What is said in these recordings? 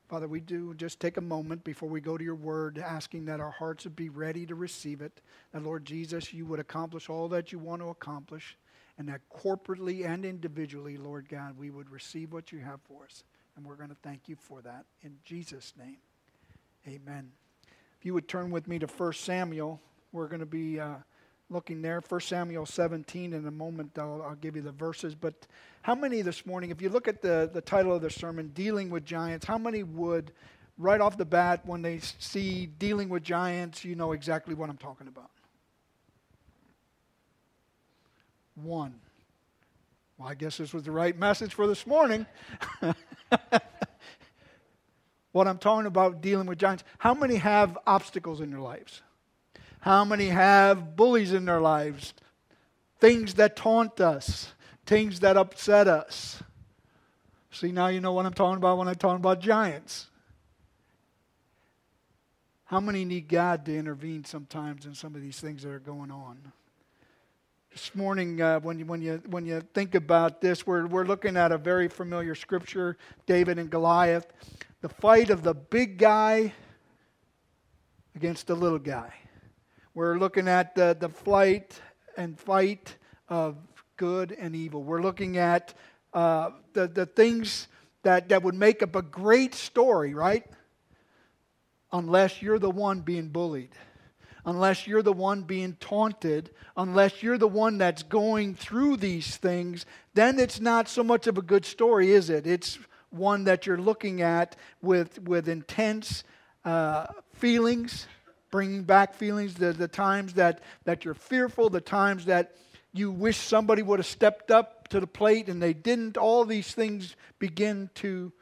Father, we do just take a moment before we go to your word, asking that our hearts would be ready to receive it. That, Lord Jesus, you would accomplish all that you want to accomplish. And that corporately and individually, Lord God, we would receive what you have for us. And we're going to thank you for that. In Jesus' name, amen. If you would turn with me to 1 Samuel, we're going to be looking there. 1 Samuel 17, in a moment I'll give you the verses. But how many this morning, if you look at the title of the sermon, Dealing with Giants, how many would, right off the bat, when they see Dealing with Giants, you know exactly what I'm talking about? One. Well, I guess this was the right message for this morning. What I'm talking about, dealing with giants. How many have obstacles in their lives? How many have bullies in their lives? Things that taunt us. Things that upset us. See, now you know what I'm talking about when I'm talking about giants. How many need God to intervene sometimes in some of these things that are going on? This morning, when you think about this, we're looking at a very familiar scripture, David and Goliath. The fight of the big guy against the little guy. We're looking at the fight of good and evil. We're looking at the things that would make up a great story, right? Unless you're the one being bullied. Unless you're the one being taunted. Unless you're the one that's going through these things, then it's not so much of a good story, is it? It's one that you're looking at with intense feelings, bringing back feelings, the times that you're fearful, the times that you wish somebody would have stepped up to the plate and they didn't. All these things begin to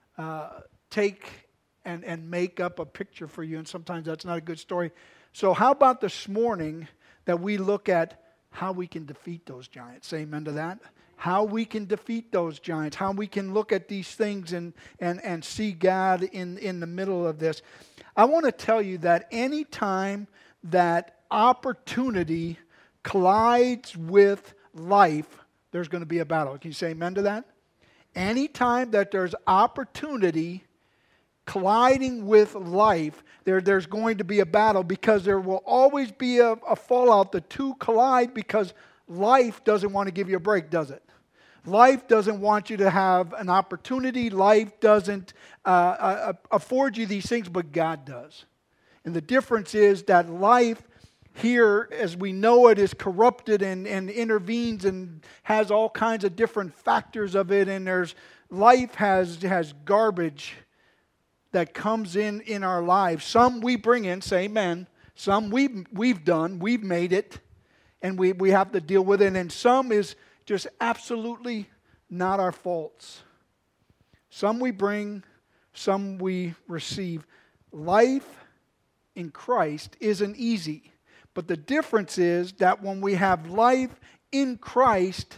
take and make up a picture for you, and sometimes that's not a good story. So how about this morning that we look at how we can defeat those giants? Say amen to that. How we can defeat those giants. How we can look at these things and see God in the middle of this. I want to tell you that any time that opportunity collides with life, there's going to be a battle. Can you say amen to that? Any time that there's opportunity colliding with life, there's going to be a battle, because there will always be a fallout. The two collide because life doesn't want to give you a break, does it? Life doesn't want you to have an opportunity. Life doesn't afford you these things, but God does. And the difference is that life here, as we know it, is corrupted and intervenes and has all kinds of different factors of it. And life has garbage that comes in our lives. Some we bring in, say amen. Some we've done, we've made it, and we have to deal with it. And some is just absolutely not our faults. Some we bring, some we receive. Life in Christ isn't easy. But the difference is that when we have life in Christ,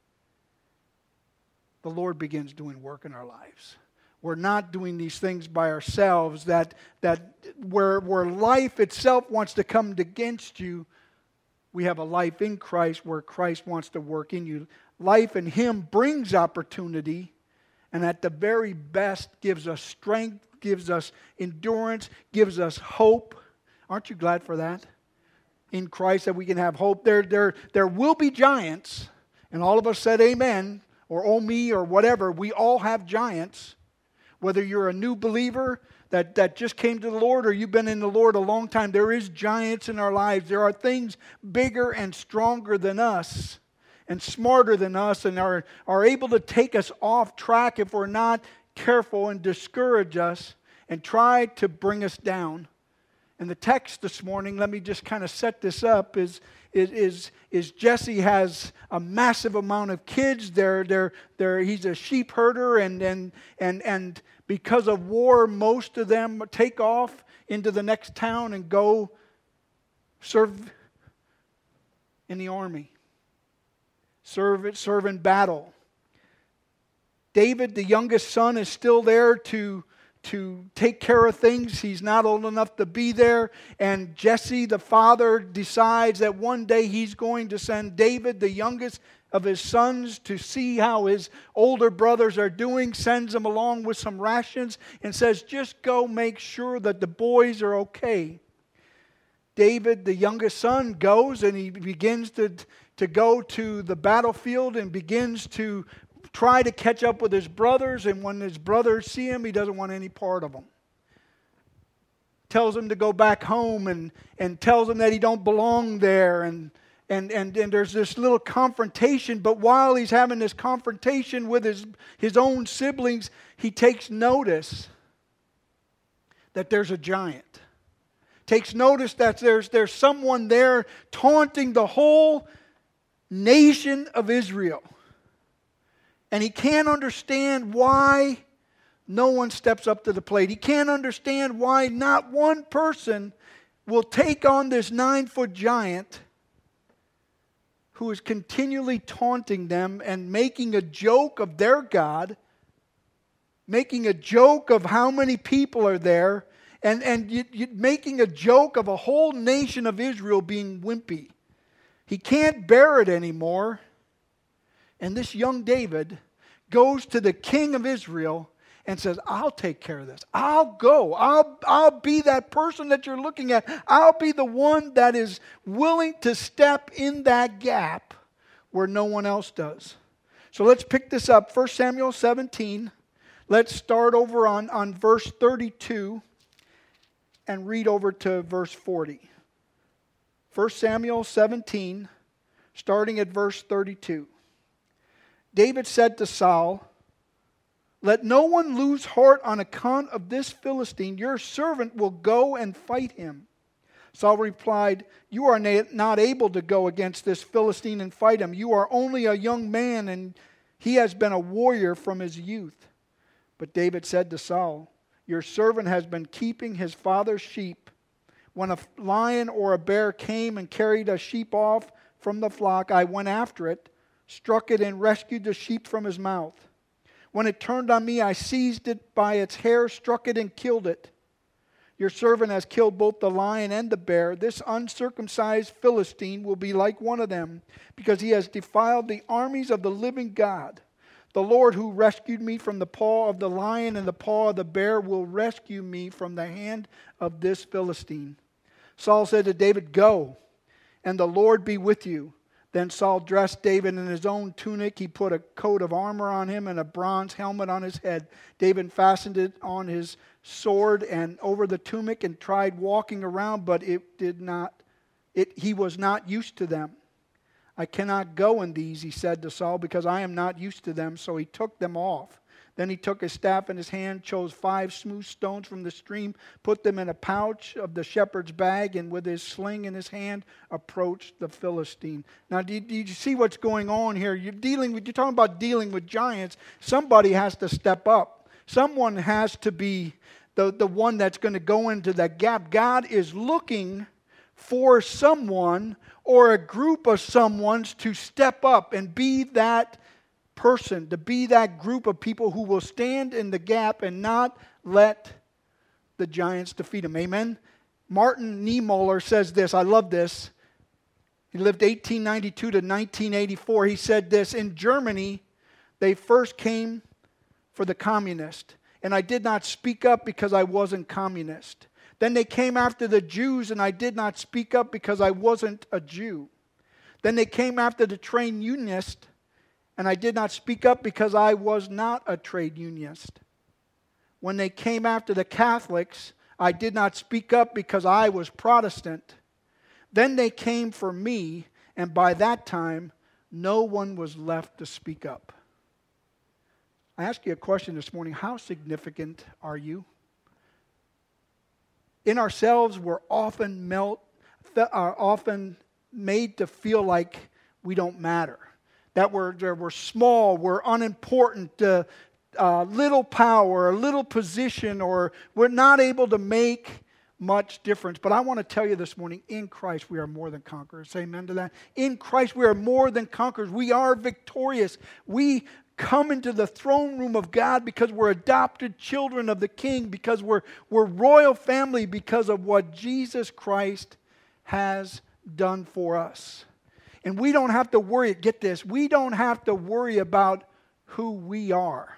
the Lord begins doing work in our lives. We're not doing these things by ourselves. That where life itself wants to come against you, we have a life in Christ where Christ wants to work in you. Life in Him brings opportunity, and at the very best gives us strength, gives us endurance, gives us hope. Aren't you glad for that? In Christ, that we can have hope. There will be giants, and all of us said amen, or oh me, or whatever. We all have giants. Whether you're a new believer that just came to the Lord, or you've been in the Lord a long time, there is giants in our lives. There are things bigger and stronger than us and smarter than us, and are able to take us off track if we're not careful, and discourage us and try to bring us down. And the text this morning, let me just kind of set this up, is Jesse has a massive amount of kids. He's a sheep herder, and because of war, most of them take off into the next town and go serve in the army, serve in battle. David, the youngest son, is still there to take care of things. He's not old enough to be there. And Jesse, the father, decides that one day he's going to send David, the youngest, of his sons to see how his older brothers are doing, sends them along with some rations and says, just go make sure that the boys are okay. David, the youngest son, goes and he begins to go to the battlefield and begins to try to catch up with his brothers. And when his brothers see him, he doesn't want any part of them. Tells him to go back home and tells him that he don't belong there. And there's this little confrontation. But while he's having this confrontation with his own siblings, he takes notice that there's a giant. Takes notice that there's someone there taunting the whole nation of Israel. And he can't understand why no one steps up to the plate. He can't understand why not one person will take on this 9-foot giant who is continually taunting them and making a joke of their God, making a joke of how many people are there, and making a joke of a whole nation of Israel being wimpy. He can't bear it anymore. And this young David goes to the king of Israel and says, I'll take care of this. I'll go. I'll be that person that you're looking at. I'll be the one that is willing to step in that gap where no one else does. So let's pick this up. 1 Samuel 17. Let's start over on verse 32 and read over to verse 40. 1 Samuel 17, starting at verse 32. David said to Saul, let no one lose heart on account of this Philistine. Your servant will go and fight him. Saul replied, you are not able to go against this Philistine and fight him. You are only a young man, and he has been a warrior from his youth. But David said to Saul, your servant has been keeping his father's sheep. When a lion or a bear came and carried a sheep off from the flock, I went after it, struck it, and rescued the sheep from his mouth. When it turned on me, I seized it by its hair, struck it, and killed it. Your servant has killed both the lion and the bear. This uncircumcised Philistine will be like one of them, because he has defiled the armies of the living God. The Lord who rescued me from the paw of the lion and the paw of the bear will rescue me from the hand of this Philistine. Saul said to David, go, and the Lord be with you. Then Saul dressed David in his own tunic. He put a coat of armor on him and a bronze helmet on his head. David fastened it on his sword and over the tunic and tried walking around, but he was not used to them. I cannot go in these, he said to Saul, because I am not used to them. So he took them off. Then he took his staff in his hand, chose 5 smooth stones from the stream, put them in a pouch of the shepherd's bag, and with his sling in his hand, approached the Philistine. Now, do you see what's going on here? You're talking about dealing with giants. Somebody has to step up. Someone has to be the one that's going to go into that gap. God is looking for someone or a group of someones to step up and be that person, to be that group of people who will stand in the gap and not let the giants defeat them. Amen? Martin Niemöller says this. I love this. He lived 1892 to 1984. He said this, in Germany, they first came for the communist, and I did not speak up because I wasn't communist. Then they came after the Jews, and I did not speak up because I wasn't a Jew. Then they came after the trade unionist, and I did not speak up because I was not a trade unionist. When they came after the Catholics, I did not speak up because I was Protestant. Then they came for me, and by that time, no one was left to speak up. I ask you a question this morning. How significant are you? In ourselves, we're often made to feel like we don't matter. That we're small, we're unimportant, little power, a little position, or we're not able to make much difference. But I want to tell you this morning, in Christ we are more than conquerors. Say amen to that. In Christ we are more than conquerors. We are victorious. We come into the throne room of God because we're adopted children of the King, because we're royal family, because of what Jesus Christ has done for us. And we don't have to worry, get this, we don't have to worry about who we are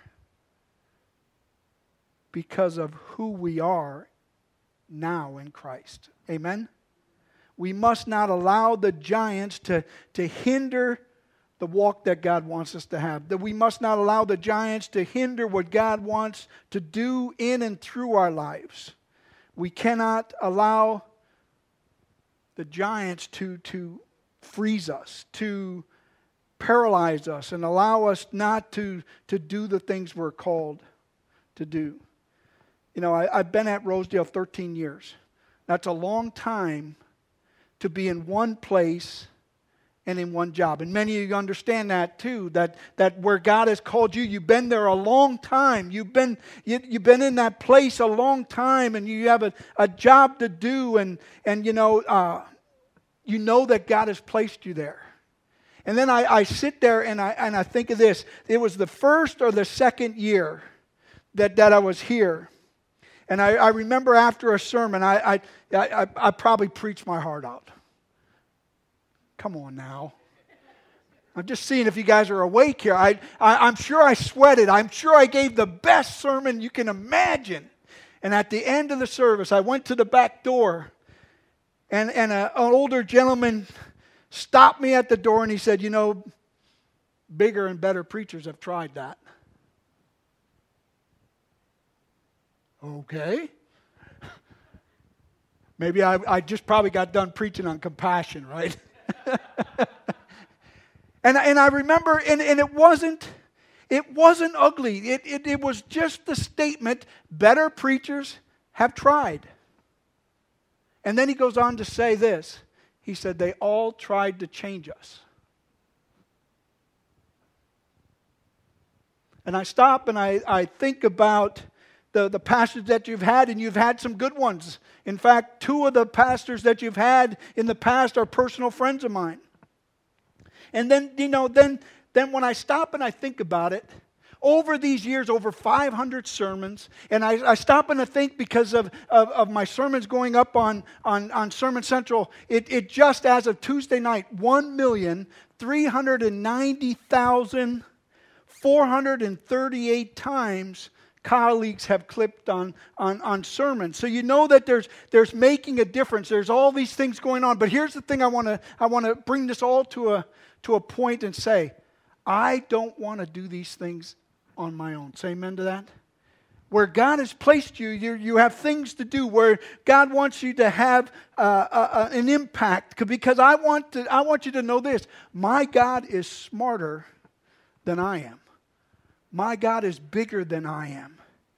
because of who we are now in Christ. Amen? We must not allow the giants to hinder the walk that God wants us to have. That we must not allow the giants to hinder what God wants to do in and through our lives. We cannot allow the giants to freeze us, to paralyze us, and allow us not to do the things we're called to do. You know, I've been at Rosedale 13 years. That's a long time to be in one place and in one job. And many of you understand that too, that where God has called you, you've been there a long time. You've been in that place a long time, and you have a you to do, and you know that God has placed you there. And then I sit there and I think of this. It was the first or the second year that I was here. And I remember after a sermon, I probably preached my heart out. Come on now. I'm just seeing if you guys are awake here. I'm sure I sweated. I'm sure I gave the best sermon you can imagine. And at the end of the service, I went to the back door. And an older gentleman stopped me at the door and he said, you know, bigger and better preachers have tried that. Okay. Maybe I just probably got done preaching on compassion, right? and I remember, and it wasn't ugly. It was just the statement, better preachers have tried. And then he goes on to say this. He said, they all tried to change us. And I stop and I think about the pastors that you've had, and you've had some good ones. In fact, two of the pastors that you've had in the past are personal friends of mine. And then, you know, then when I stop and I think about it, over these years, over 500 sermons, and I stop and I think because of my sermons going up on Sermon Central, it just as of Tuesday night, 1,390,438 times colleagues have clipped on sermons. So you know that there's making a difference. There's all these things going on. But here's the thing I want to bring this all to a point and say, I don't want to do these things on my own. Say amen to that. Where God has placed you, you have things to do. Where God wants you to have an impact. Because I want you to know this. My God is smarter than I am. My God is bigger than I am.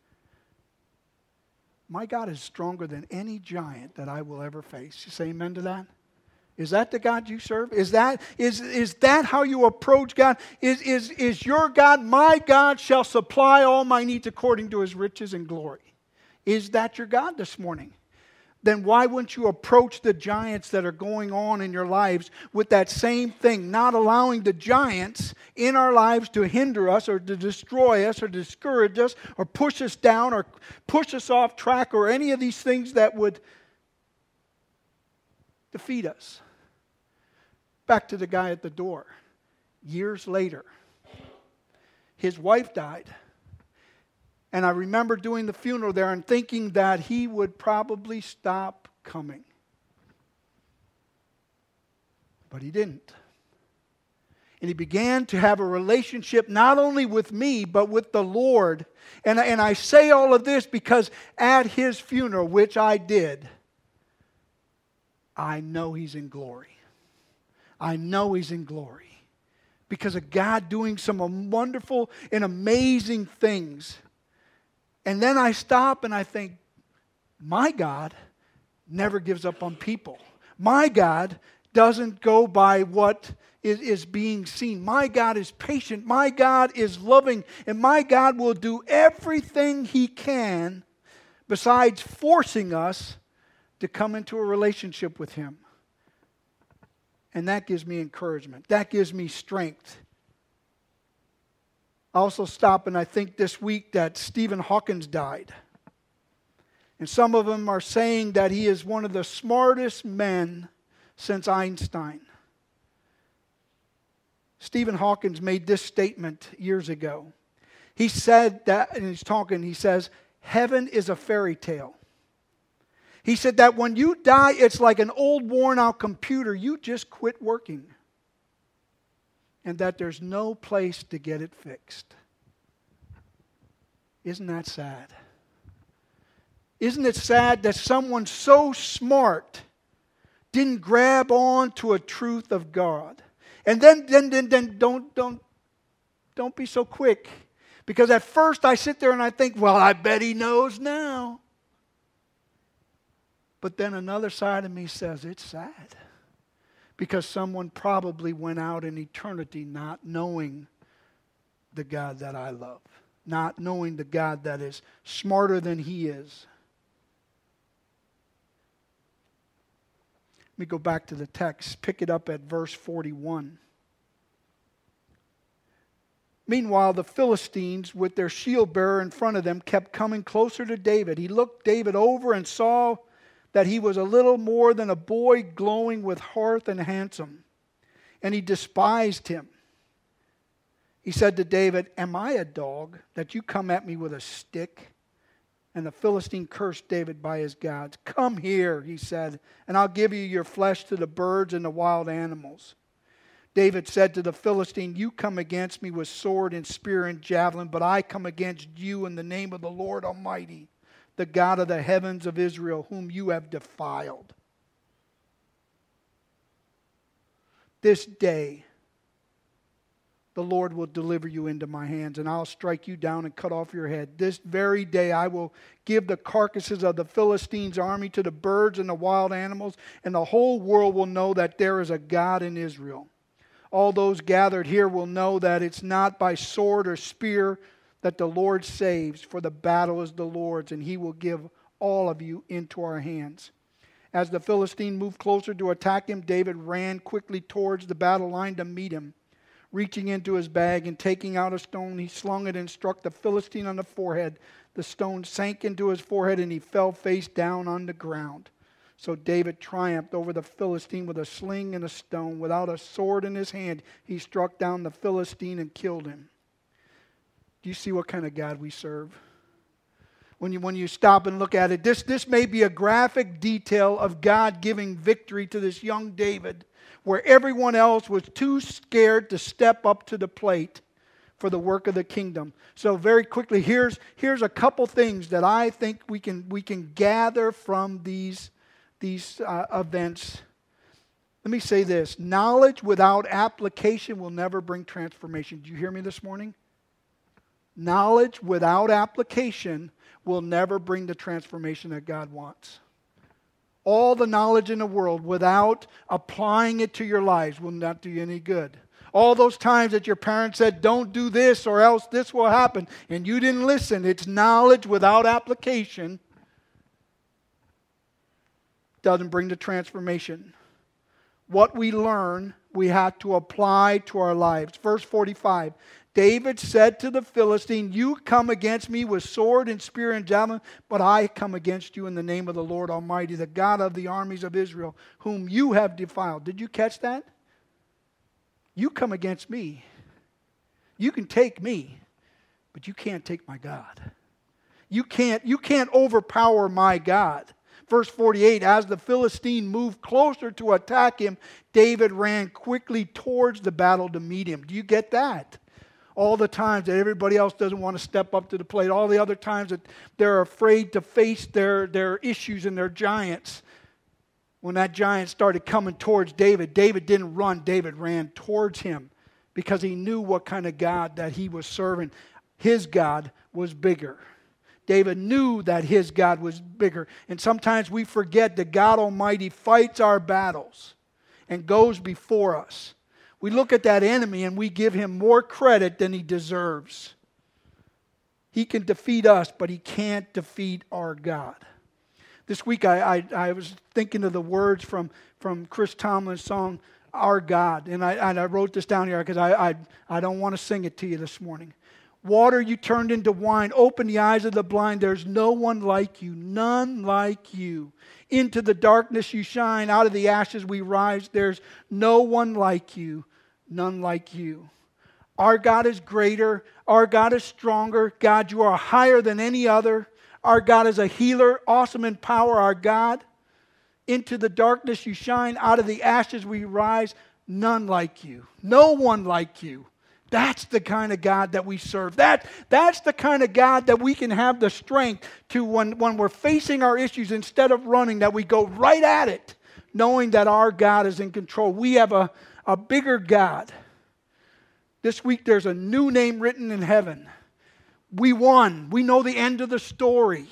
My God is stronger than any giant that I will ever face. You say amen to that? Is that the God you serve? Is that how you approach God? Is your God, my God shall supply all my needs according to His riches and glory? Is that your God this morning? Then why wouldn't you approach the giants that are going on in your lives with that same thing? Not allowing the giants in our lives to hinder us or to destroy us or discourage us or push us down or push us off track or any of these things that would defeat us. Back to the guy at the door. Years later, his wife died. And I remember doing the funeral there and thinking that he would probably stop coming. But he didn't. And he began to have a relationship not only with me, but with the Lord. And I say all of this because at his funeral, which I did, I know he's in glory. I know he's in glory. Because of God doing some wonderful and amazing things. And then I stop and I think, my God never gives up on people. My God doesn't go by what is being seen. My God is patient. My God is loving. And my God will do everything He can besides forcing us to come into a relationship with Him. And that gives me encouragement. That gives me strength. I also stop and I think this week that Stephen Hawking died. And some of them are saying that he is one of the smartest men since Einstein. Stephen Hawkins made this statement years ago. He said that, and he says, heaven is a fairy tale. He said that when you die, it's like an old worn out computer. You just quit working. And that there's no place to get it fixed. Isn't that sad? Isn't it sad that someone so smart didn't grab on to a truth of God? And then don't be so quick. Because at first I sit there and I think, well, I bet he knows now. But then another side of me says, it's sad. Because someone probably went out in eternity not knowing the God that I love. Not knowing the God that is smarter than he is. Let me go back to the text. Pick it up at verse 41. Meanwhile, the Philistines, with their shield bearer in front of them, kept coming closer to David. He looked David over and saw that he was a little more than a boy, glowing with health and handsome. And he despised him. He said to David, am I a dog that you come at me with a stick? And the Philistine cursed David by his gods. Come here, he said, and I'll give you your flesh to the birds and the wild animals. David said to the Philistine, you come against me with sword and spear and javelin, but I come against you in the name of the Lord Almighty, the God of the heavens of Israel, whom you have defiled. This day the Lord will deliver you into my hands, and I'll strike you down and cut off your head. This very day I will give the carcasses of the Philistines' army to the birds and the wild animals, and the whole world will know that there is a God in Israel. All those gathered here will know that it's not by sword or spear that the Lord saves, for the battle is the Lord's, and he will give all of you into our hands. As the Philistine moved closer to attack him, David ran quickly towards the battle line to meet him. Reaching into his bag and taking out a stone, he slung it and struck the Philistine on the forehead. The stone sank into his forehead, and he fell face down on the ground. So David triumphed over the Philistine with a sling and a stone. Without a sword in his hand, he struck down the Philistine and killed him. Do you see what kind of God we serve? When you stop and look at it, this may be a graphic detail of God giving victory to this young David, where everyone else was too scared to step up to the plate for the work of the kingdom. So very quickly, here's a couple things that I think we can gather from these events. Let me say this. Knowledge without application will never bring transformation. Did you hear me this morning? Knowledge without application will never bring the transformation that God wants. All the knowledge in the world without applying it to your lives will not do you any good. All those times that your parents said, don't do this or else this will happen, and you didn't listen. It's knowledge without application. Doesn't bring the transformation. What we learn, we have to apply to our lives. Verse 45, David said to the Philistine, you come against me with sword and spear and javelin, but I come against you in the name of the Lord Almighty, the God of the armies of Israel, whom you have defiled. Did you catch that? You come against me. You can take me, but you can't take my God. You can't overpower my God. Verse 48, as the Philistine moved closer to attack him, David ran quickly towards the battle to meet him. Do you get that? All the times that everybody else doesn't want to step up to the plate, all the other times that they're afraid to face their issues and their giants. When that giant started coming towards David, David didn't run, David ran towards him because he knew what kind of God that he was serving. His God was bigger. David knew that his God was bigger. And sometimes we forget that God Almighty fights our battles and goes before us. We look at that enemy and we give him more credit than he deserves. He can defeat us, but he can't defeat our God. This week I was thinking of the words from Chris Tomlin's song, Our God. And I wrote this down here because I don't want to sing it to you this morning. Water you turned into wine, open the eyes of the blind. There's no one like you, none like you. Into the darkness you shine, out of the ashes we rise. There's no one like you, None like you. Our God is greater. Our God is stronger. God, you are higher than any other. Our God is a healer, awesome in power, our God. Into the darkness you shine, out of the ashes we rise. None like you. No one like you. That's the kind of God that we serve. That's the kind of God that we can have the strength to, when we're facing our issues, instead of running, that we go right at it, knowing that our God is in control. We have a bigger God. This week there's a new name written in heaven. We won. We know the end of the story.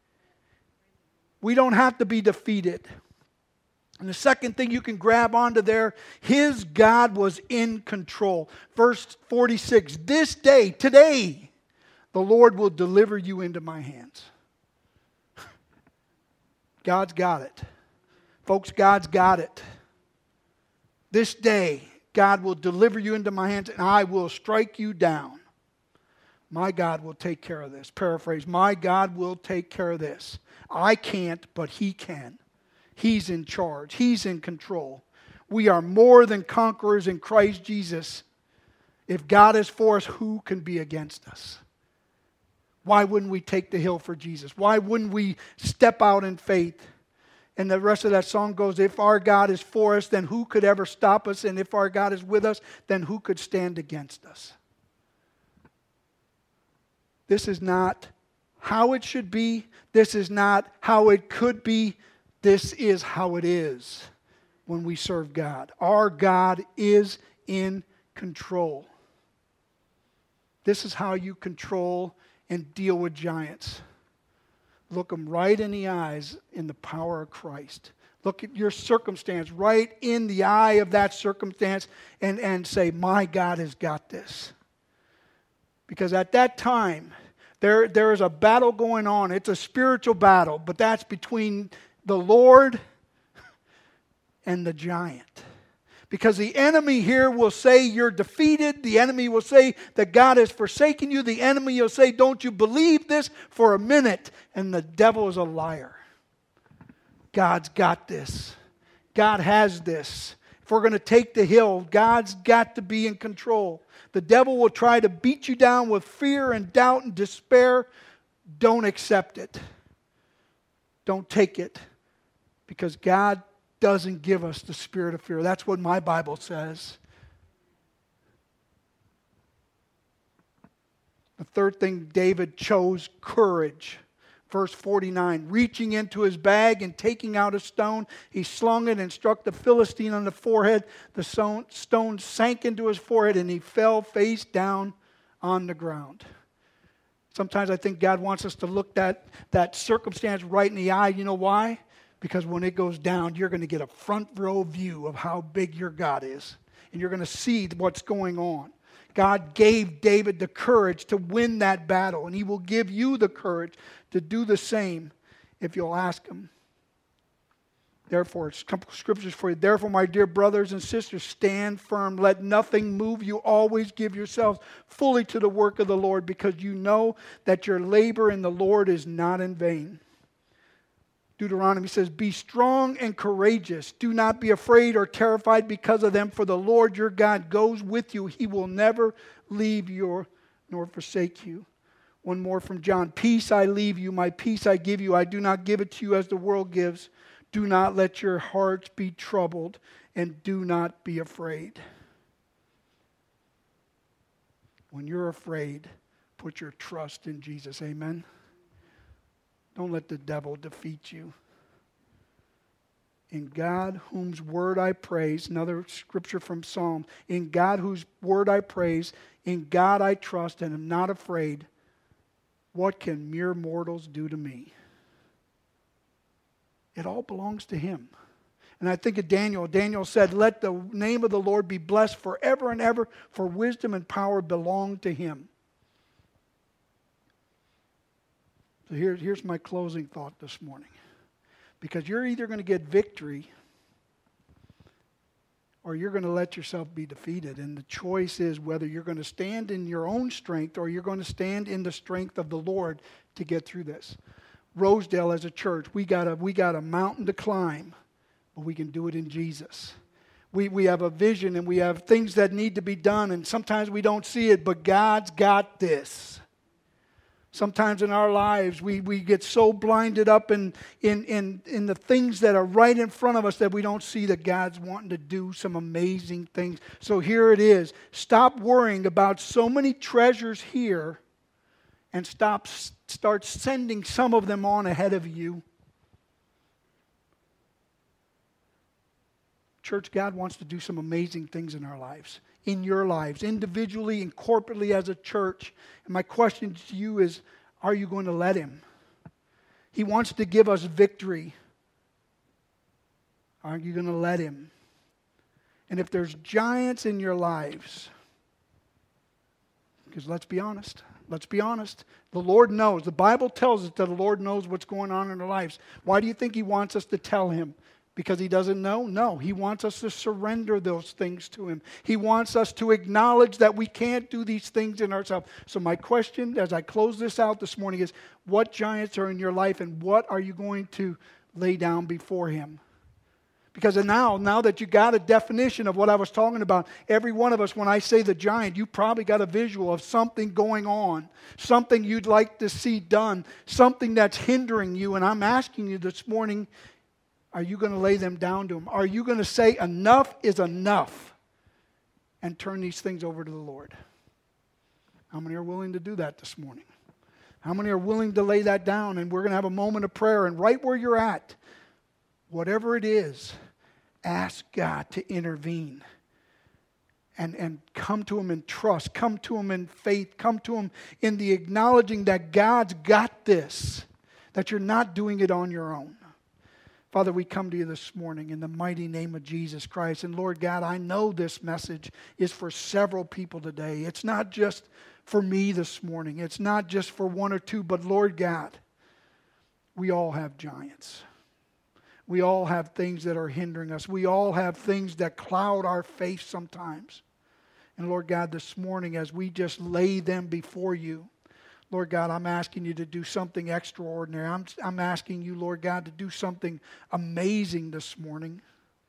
We don't have to be defeated. And the second thing you can grab onto there, his God was in control. Verse 46, this day, today, the Lord will deliver you into my hands. God's got it. Folks, God's got it. This day, God will deliver you into my hands and I will strike you down. My God will take care of this. Paraphrase, my God will take care of this. I can't, but he can. He's in charge. He's in control. We are more than conquerors in Christ Jesus. If God is for us, who can be against us? Why wouldn't we take the hill for Jesus? Why wouldn't we step out in faith? And the rest of that song goes, if our God is for us, then who could ever stop us? And if our God is with us, then who could stand against us? This is not how it should be. This is not how it could be. This is how it is when we serve God. Our God is in control. This is how you control and deal with giants. Look them right in the eyes in the power of Christ. Look at your circumstance right in the eye of that circumstance and say, my God has got this. Because at that time, there is a battle going on. It's a spiritual battle, but that's between the Lord and the giant. Because the enemy here will say you're defeated. The enemy will say that God has forsaken you. The enemy will say, don't you believe this for a minute? And the devil is a liar. God's got this. God has this. If we're going to take the hill, God's got to be in control. The devil will try to beat you down with fear and doubt and despair. Don't accept it. Don't take it. Because God doesn't give us the spirit of fear. That's what my Bible says. The third thing, David chose courage. Verse 49, reaching into his bag and taking out a stone, he slung it and struck the Philistine on the forehead. The stone sank into his forehead and he fell face down on the ground. Sometimes I think God wants us to look that circumstance right in the eye. You know why? Because when it goes down, you're going to get a front row view of how big your God is. And you're going to see what's going on. God gave David the courage to win that battle. And he will give you the courage to do the same if you'll ask him. Therefore, it's a couple scriptures for you. Therefore, my dear brothers and sisters, stand firm. Let nothing move you. Always give yourselves fully to the work of the Lord, because you know that your labor in the Lord is not in vain. Deuteronomy says, be strong and courageous. Do not be afraid or terrified because of them, for the Lord your God goes with you. He will never leave you nor forsake you. One more from John. Peace I leave you, my peace I give you. I do not give it to you as the world gives. Do not let your hearts be troubled, and do not be afraid. When you're afraid, put your trust in Jesus. Amen. Don't let the devil defeat you. In God whose word I praise, another scripture from Psalms, in God whose word I praise, in God I trust and am not afraid. What can mere mortals do to me? It all belongs to him. And I think of Daniel. Daniel said, let the name of the Lord be blessed forever and ever, for wisdom and power belong to him. So here's my closing thought this morning. Because you're either going to get victory or you're going to let yourself be defeated. And the choice is whether you're going to stand in your own strength or you're going to stand in the strength of the Lord to get through this. Rosedale as a church, we got a mountain to climb, but we can do it in Jesus. We have a vision and we have things that need to be done, and sometimes we don't see it, but God's got this. Sometimes in our lives, we get so blinded up in the things that are right in front of us that we don't see that God's wanting to do some amazing things. So here it is. Stop worrying about so many treasures here and start sending some of them on ahead of you. Church, God wants to do some amazing things in our lives, in your lives, individually and corporately as a church. And my question to you is, are you going to let Him? He wants to give us victory. Are you going to let Him? And if there's giants in your lives, because let's be honest, the Lord knows. The Bible tells us that the Lord knows what's going on in our lives. Why do you think He wants us to tell Him? Because He doesn't know? No, He wants us to surrender those things to Him. He wants us to acknowledge that we can't do these things in ourselves. So my question as I close this out this morning is, what giants are in your life and what are you going to lay down before Him? Because now that you got a definition of what I was talking about, every one of us, when I say the giant, you probably got a visual of something going on, something you'd like to see done, something that's hindering you. And I'm asking you this morning, are you going to lay them down to Him? Are you going to say enough is enough and turn these things over to the Lord? How many are willing to do that this morning? How many are willing to lay that down? And we're going to have a moment of prayer. And right where you're at, whatever it is, ask God to intervene. And come to Him in trust. Come to Him in faith. Come to Him in the acknowledging that God's got this. That you're not doing it on your own. Father, we come to You this morning in the mighty name of Jesus Christ. And Lord God, I know this message is for several people today. It's not just for me this morning. It's not just for one or two. But Lord God, we all have giants. We all have things that are hindering us. We all have things that cloud our faith sometimes. And Lord God, this morning as we just lay them before You, Lord God, I'm asking You to do something extraordinary. I'm asking You, Lord God, to do something amazing this morning.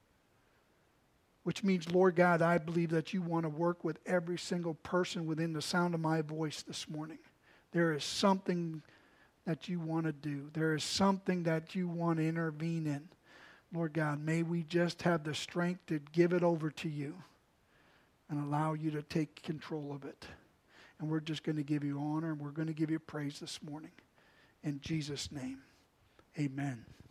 Which means, Lord God, I believe that You want to work with every single person within the sound of my voice this morning. There is something that You want to do. There is something that You want to intervene in. Lord God, may we just have the strength to give it over to You and allow You to take control of it. And we're just going to give You honor and we're going to give You praise this morning. In Jesus' name, amen.